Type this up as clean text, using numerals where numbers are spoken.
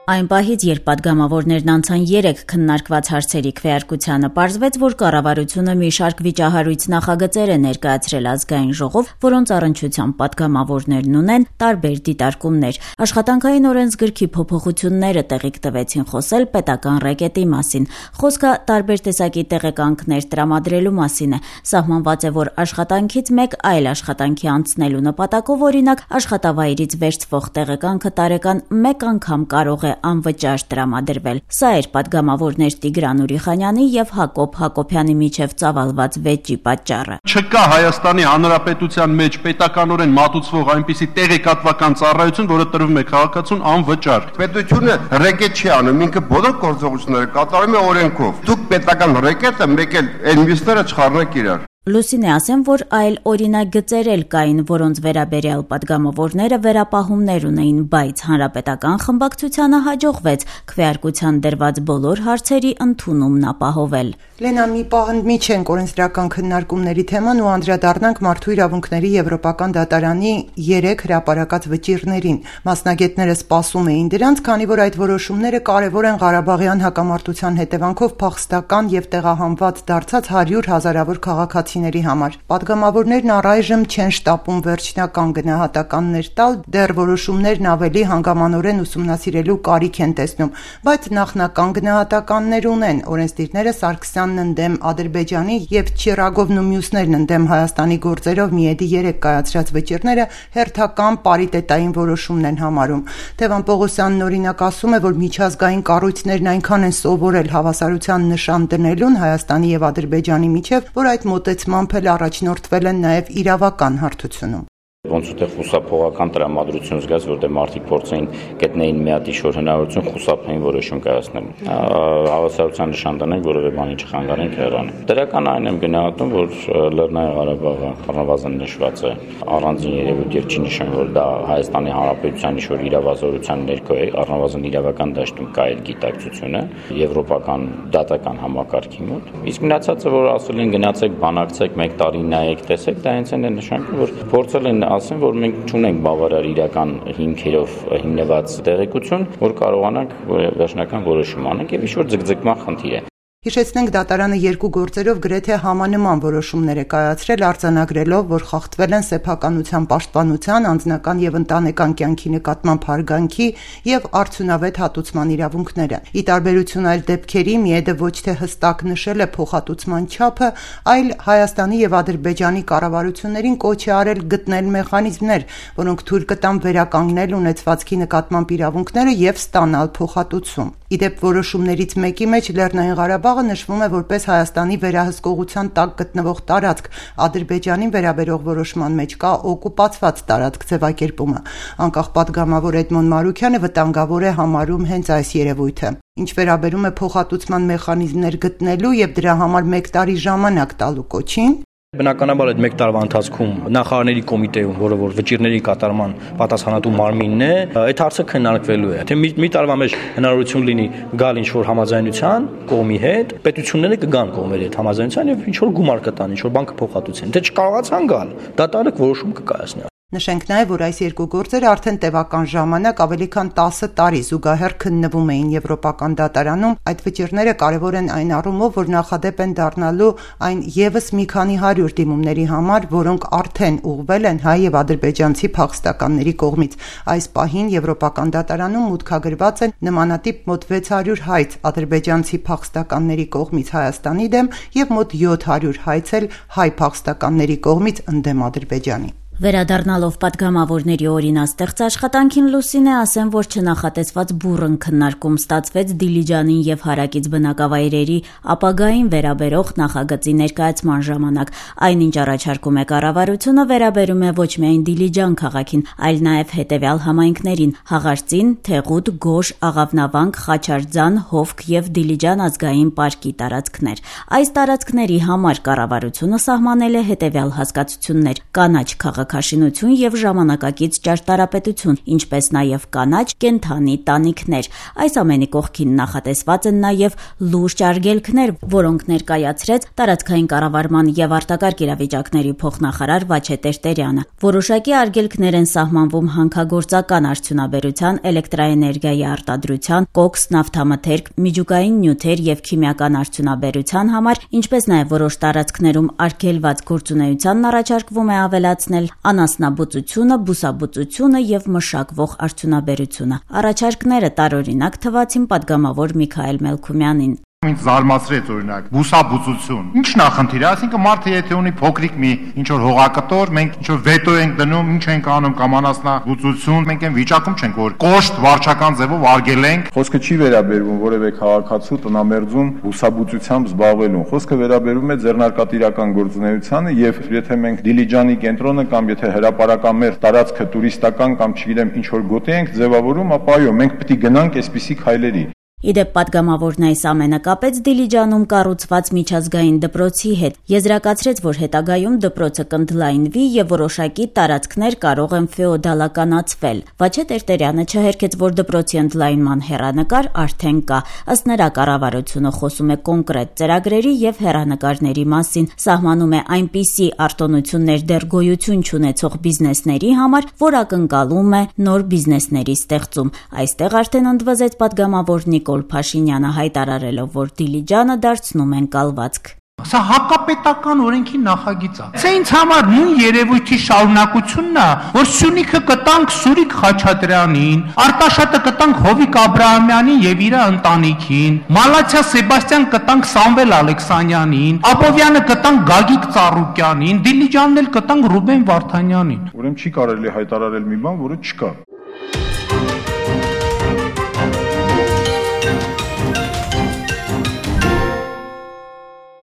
Այն պահից, երբ պատգամավորներն անցան 3 քննարկված հարցերի քվեարկությանը, պարզվեց, որ կառավարությունը մի շարք վիճահարույց նախագծեր է ներկայացրել ազգային ժողով, որոնց առնչությամբ պատգամավորներն ունեն տարբեր դիտարկումներ։ Աշխատանքային օրենսգրքի փոփոխությունները տեղիք տվեցին խոսել պետական ռեկետի մասին։ Խոսքը տարբեր տեսակի տեղեկանքներ տրամադրելու մասին է։ Սահմանված է, որ աշխատանքից մեկ այլ աշխատանքի անցնելու նպատակով, օրինակ, աշխատավայրից վերցվող տեղեկանքը տարեկան 1 անգամ կարող է անվճար տրամադրվել։ Սա էր պատգամավորներ Տիգրան Ուրիխանյանի եւ Հակոբ Հակոբյանի միջև ծավալված վեճի պատճառը։ Չկա Հայաստանի Հանրապետության մեջ պետականորեն մատուցվող այնպիսի տեղեկատվական ծառայություն, որը տրվում է քաղաքացուն անվճար։ Պետությունը ռեկետ չի անում, ինքը բոլոր գործողությունները կատարում է օրենքով։ Դուք պետական ռեկետը մեկ էլ այն մյուսները չխառնեք իրար։ Լուսինե ասեմ, որ այլ օրինակ գծեր էլ կային, որոնց վերաբերյալ պատգամավորները վերապահումներ ունեին, բայց հանրապետական խմբակցությանը հաջողվեց քվեարկության դրված բոլոր հարցերի ընդունումն ապահովել։ Լենա, մի պահ ընդմիջենք օրենսդրական քննարկումների թեման ու անդրադառնանք մարդու իրավունքների Եվրոպական դատարանի 3 հրապարակած վճիռներին։ Մասնագետները սպասում էին դրանց, քանի որ այդ որոշումները կարևոր են Ղարաբաղյան հակամարտության հետևանքով փախստական եւ տեղահանված դարձած 100 հազարավոր քաղաքացիների համար։ Պատգամավորներն առայժմ չեն շտապում վերջնական գնահատականներ տալ, դեռ որոշումներն ավելի հանգամանորեն ուսումնասիրելու կարիք են տեսնում, բայց նախնական գնահատականներ ունեն։ Օրենսդիրները Սարգսյանն ընդդեմ Ադրբեջանի եւ Չիրագովն ու մյուսներն ընդդեմ Հայաստանի գործերով միեդի 3 կայացրած վճիռները հերթական պարիտետային որոշումն են համարում։ Թևան Պողոսյանն օրինակ ասում է, որ միջազգային կառույցներն այնքան են սովորել հավասարության նշան դնելուն Հայաստանի եւ Ադրբեջանի միջև, որ այդ մոտեցմամբ էլ առաջնորդվել են նաեւ իրավական հարթությունում։ Ոնց ուտեղ խուսափողական տրամադրություն զգաց, որտեղ մարդիկ փորձեին գտնեին մի հատ իշոր հնարավորություն խուսափային որոշում կայացնել։ Հավասարության նշան դնել, որևէ բանի չխանգարեն Իրանին։ Դրական այն եմ գնահատում, որ Լեռնային Ղարաբաղը առնվազն նշված է առանձին երևույթ եւ չի նշան, որ դա Հայաստանի Հանրապետության իշոր իրավազորության ներքո է, առնվազն իրավական դաշտում կա այդ գիտակցությունը եվրոպական դատական համակարգի մոտ։ Իսկ մնացածը, որ ասել են գնացեք, բանակցեք, 1 տարի նայեք, տեսեք, դա հենց այն է նշանակում, որ փորձել են ասեմ, որ մենք չունենք բավարար իրական հիմքերով հիմնված տեղեկություն, որ կարողանանք վերջնական որոշում անենք եւ ինչ-որ ձգձգման խնդիր է։ Հիշեցնենք, դատարանը 2 գործերով գրեթե համանման որոշումներ է կայացրել, արձանագրելով, որ խախտվել են սեփականության պաշտպանության, անձնական եւ ընտանեկան կյանքի նկատմամբ հարգանքի եւ արդյունավետ հատուցման իրավունքները։ Ի տարբերություն այլ դեպքերի, միեդը ոչ թե հստակ նշել է փոխհատուցման չափը, այլ Հայաստանի եւ Ադրբեջանի կառավարություններին կոչ է արել գտնել մեխանիզմներ, որոնք թույլ կտան վերականգնել ունեցվածքի նկատմամբ իրավունքները եւ ստանալ փոխհատուցում։ Իդեպ որոշումներից մեկի մեջ Լեռնային Ղարաբաղը նշվում է որպես Հայաստանի վերահսկողության տակ գտնվող տարածք, Ադրբեջանին վերաբերող որոշման մեջ կա օկուպացված տարածք ձևակերպումը։ Անկախ պատգամավոր Էդմոն Մարուքյանը վտանգավոր է համարում հենց այս երևույթը։ Ինչ վերաբերում է փոխհատուցման մեխանիզմներ գտնելու եւ դրա համար 1 տարի ժամանակ տալու կոչին, Բնականաբար այդ 1 տարվա ընթացքում նախարարների կոմիտեում, որը որ վճիռների կատարման պատասխանատու մարմինն է, այդ հարցը քննարկվելու է։ Թե մի տարվա մեջ հնարավորություն լինի գալ ինչ-որ համաձայնության կողմի հետ, պետությունները կգան կողմերի հետ համաձայնության եւ ինչ-որ գումար կտան, ինչ-որ բան կփոխհատուցեն։ Թե չկարողացան գալ, դատարանը որոշում կկայացնի։ Նշենք նաև, որ այս 2 գործերը արդեն տևական ժամանակ ավելի քան 10 տարի զուգահեռ քննվում էին Եվրոպական դատարանում։ Այդ վճիռները կարևոր են այն առումով, որ նախադեպ են դառնալու այն եւս մի քանի 100 դիմումների համար, որոնք արդեն ուղղվել են հայ եւ ադրբեջանցի փախստականների կողմից։ Այս պահին Եվրոպական դատարանում մուտքագրված են նմանատիպ մոտ 600 հայց ադրբեջանցի փախստականների կողմից Հայաստանի դեմ եւ մոտ 700 հայց էլ հայ փախստականների կողմից ընդդեմ Ադրբեջանի։ Վերադառնալով պատգամավորների օրինաստեղծ աշխատանքին, Լուսինե ասեմ, որ չնախատեսված բուռն քննարկում ստացվեց Դիլիջանին եւ հարակից բնակավայրերի ապագային վերաբերող նախագծի ներկայացման ժամանակ։ Այնինչ առաջարկում է կառավարությունը, վերաբերում է ոչ միայն Դիլիջան քաղաքին, այլ նաեւ հետեւյալ համայնքներին՝ Հաղարծին, Թեղուտ, Գոշ, Աղավնավանք, Խաչարձան, Հովք եւ Դիլիջան ազգային պարկի տարածքներ։ Այս տարածքների համար կառավարությունը սահմանել է հետեւյալ հասկացություններ՝ կանաչ քաղաք քաղաքաշինություն եւ ժամանակակից ճարտարապետություն, ինչպես նաեւ կանաչ, կենդանի տանիքներ։ Այս ամենի կողքին նախատեսված են նաեւ լուրջ արգելքներ, որոնք ներկայացրեց տարածքային կառավարման եւ արտակարգ իրավիճակների փոխնախարար Վաչե Տերտերյանը։ Որոշակի արգելքներ են սահմանվում հանքագործական արդյունաբերության, էլեկտրաէներգիայի արտադրության, կոքս, նավթամթերք, միջուկային նյութեր եւ քիմիական արդյունաբերության համար, ինչպես նաեւ որոշ տարածքներում արգելված գործունեությանն առաջարկվում է ավելացնել անասնաբուծությունը, բուսաբուծությունը եւ մշակվող արդյունաբերությունը։ Առաջարկները տարօրինակ թվացին պատգամավոր Միքայել Մելքումյանին։ Ինձ զարմացրեց օրինակ բուսաբուծություն։ Ինչ նախնդիր է, այսինքն մարդը եթե ունի փոքրիկ մի ինչ որ հողակտոր, մենք ինչ որ վետո ենք դնում, ինչ ենք անում կամ անասնաբուծություն, մենք այն վիճակում չենք, որ կոշտ վարչական ձևով արգելենք։ Խոսքը չի վերաբերվում որևէ քաղաքացու տնամերձում բուսաբուծությամբ զբաղվելուն։ Խոսքը վերաբերում է ձեռնարկատիրական գործունեությանը եւ եթե մենք Դիլիջանի կենտրոնը կամ եթե հրապարակամերձ տարածքը տուրիստական կամ չգիտեմ ինչ որ գոտի ենք ձևավորում, ապա այո, մենք պետք է գնանք այսպիսի քայլերի։ Իդեպ պատգամավորն այս ամենը կապեց Դիլիջանում կառուցված միջազգային դպրոցի հետ, եզրակացրեց, որ հետագայում դպրոցը կընդլայնվի եւ որոշակի տարածքներ կարող են ֆեոդալականացվել։ Վաչե Տերտերյանը չհերքեց, որ դպրոցի ընդլայնման հեռանկար արդեն կա։ Ըստ նրա, կառավարությունը խոսում է կոնկրետ ծրագրերի եւ հեռանկարների մասին, սահմանում է այնպիսի արտոնություններ դեռ գոյություն չունեցող բիզնեսների համար, որ ակնկալում է նոր բիզնեսների ստեղծում։ Այստեղ արդեն ընդվզեց պատգամավոր Նիկոլ Փաշինյանը, հայտարարելով, որ Դիլիջանը դարձնում են կալվածք։ Սա հակապետական օրենքի նախագիծ է։ Սա ինձ համար նույն երևույթի շարունակությունն է, որ Սյունիքը կտանք Սուրիկ Խաչատրյանին, Արտաշատը կտանք Հովիկ Աբրահամյանին եւ իր ընտանիքին, Մալացիա Սեբաստիան կտանք Սամվել Ալեքսանյանին, Աբովյանը կտանք Գագիկ Ծառուկյանին, Դիլիջանն էլ կտանք Ռուբեն Վարդանյանին։ Ուրեմն չի կարելի հայտարարել մի բան, որը չկա։